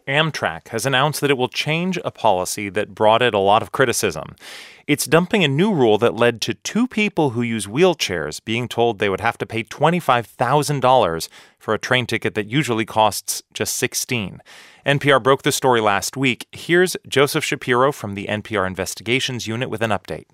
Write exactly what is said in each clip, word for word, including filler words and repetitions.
Amtrak has announced that it will change a policy that brought it a lot of criticism. It's dumping a new rule that led to two people who use wheelchairs being told they would have to pay twenty-five thousand dollars for a train ticket that usually costs just sixteen dollars. N P R broke the story last week. Here's Joseph Shapiro from the N P R Investigations Unit with an update.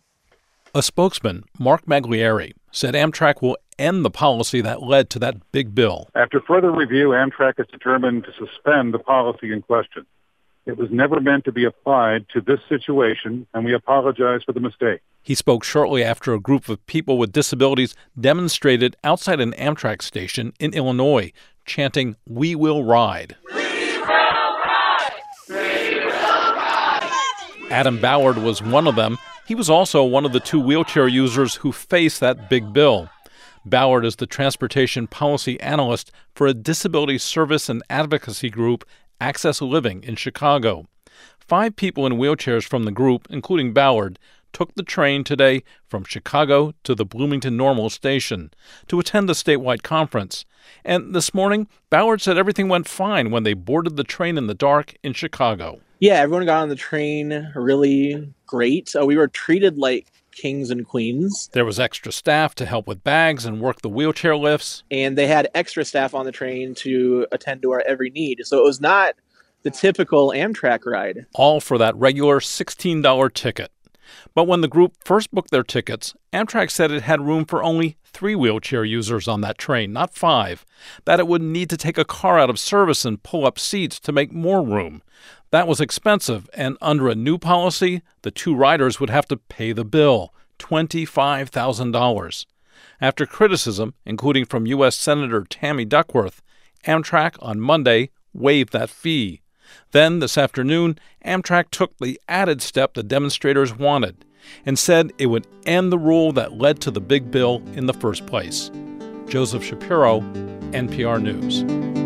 A spokesman, Mark Maglieri, said Amtrak will end the policy that led to that big bill. After further review, Amtrak has determined to suspend the policy in question. It was never meant to be applied to this situation, and we apologize for the mistake. He spoke shortly after a group of people with disabilities demonstrated outside an Amtrak station in Illinois, chanting, "We will ride." We will ride! We will ride! Adam Ballard was one of them. He was also one of the two wheelchair users who faced that big bill. Ballard is the transportation policy analyst for a disability service and advocacy group, Access Living, in Chicago. Five people in wheelchairs from the group, including Ballard, took the train today from Chicago to the Bloomington Normal station to attend the statewide conference. And this morning, Ballard said everything went fine when they boarded the train in the dark in Chicago. Yeah, everyone got on the train really great. So we were treated like kings and queens. There was extra staff to help with bags and work the wheelchair lifts. And they had extra staff on the train to attend to our every need. So it was not the typical Amtrak ride. All for that regular sixteen dollars ticket. But when the group first booked their tickets, Amtrak said it had room for only three wheelchair users on that train, not five, that it would need to take a car out of service and pull up seats to make more room. That was expensive, and under a new policy, the two riders would have to pay the bill, twenty-five thousand dollars. After criticism, including from U S Senator Tammy Duckworth, Amtrak on Monday waived that fee. Then, this afternoon, Amtrak took the added step the demonstrators wanted and said it would end the rule that led to the big bill in the first place. Joseph Shapiro, N P R News.